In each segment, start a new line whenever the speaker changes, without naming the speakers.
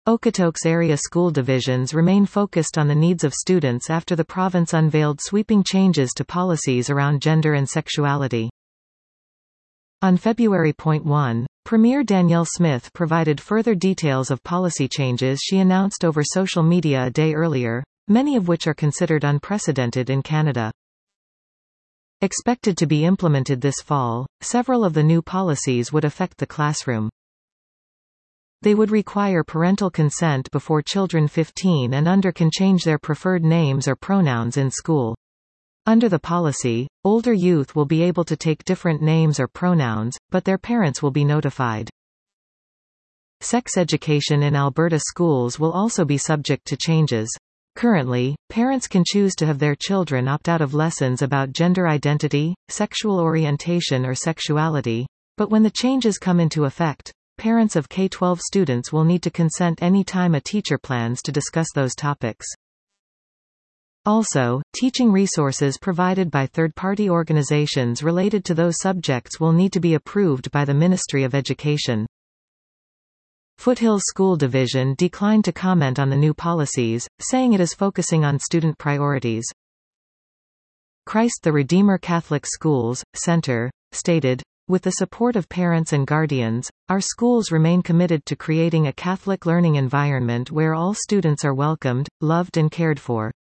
Okotoks area school divisions remain focused on the needs of students after the province unveiled sweeping changes to policies around gender and sexuality. On February 1, Premier Danielle Smith provided further details of policy changes she announced over social media a day earlier, many of which are considered unprecedented in Canada. Expected to be implemented this fall, several of the new policies would affect the classroom. They would require parental consent before children 15 and under can change their preferred names or pronouns in school. Under the policy, older youth will be able to take different names or pronouns, but their parents will be notified. Sex education in Alberta schools will also be subject to changes. Currently, parents can choose to have their children opt out of lessons about gender identity, sexual orientation or sexuality, but when the changes come into effect, parents of K-12 students will need to consent any time a teacher plans to discuss those topics. Also, teaching resources provided by third-party organizations related to those subjects will need to be approved by the Ministry of Education. Foothills School Division declined to comment on the new policies, saying it is focusing on student priorities. Christ the Redeemer Catholic Schools Centre stated, "With the support of parents and guardians, our schools remain committed to creating a Catholic learning environment where all students are welcomed, loved and cared for."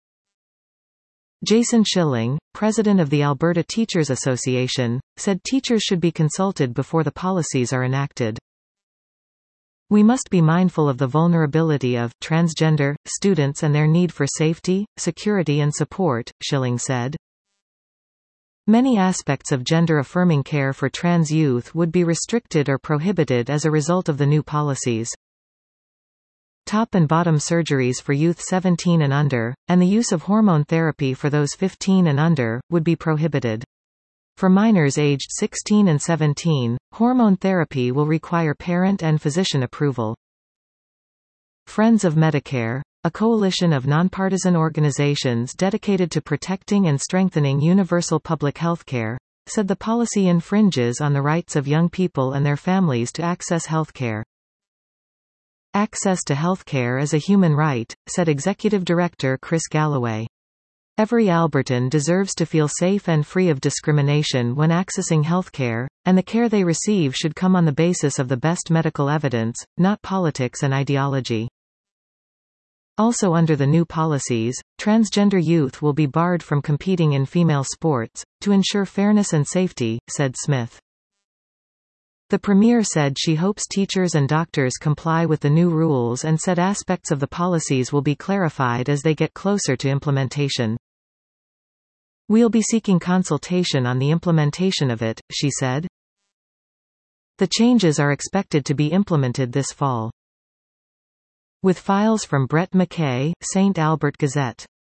Jason Schilling, president of the Alberta Teachers Association, said teachers should be consulted before the policies are enacted. "We must be mindful of the vulnerability of transgender students and their need for safety, security and support," Schilling said. Many aspects of gender-affirming care for trans youth would be restricted or prohibited as a result of the new policies. Top and bottom surgeries for youth 17 and under, and the use of hormone therapy for those 15 and under, would be prohibited. For minors aged 16 and 17, hormone therapy will require parent and physician approval. Friends of Medicare, a coalition of nonpartisan organizations dedicated to protecting and strengthening universal public health care, said the policy infringes on the rights of young people and their families to access health care. "Access to health care is a human right," said Executive Director Chris Galloway. "Every Albertan deserves to feel safe and free of discrimination when accessing health care, and the care they receive should come on the basis of the best medical evidence, not politics and ideology." Also under the new policies, transgender youth will be barred from competing in female sports, to ensure fairness and safety, said Smith. The Premier said she hopes teachers and doctors comply with the new rules and said aspects of the policies will be clarified as they get closer to implementation. "We'll be seeking consultation on the implementation of it," she said. The changes are expected to be implemented this fall. With files from Brett McKay, St. Albert Gazette.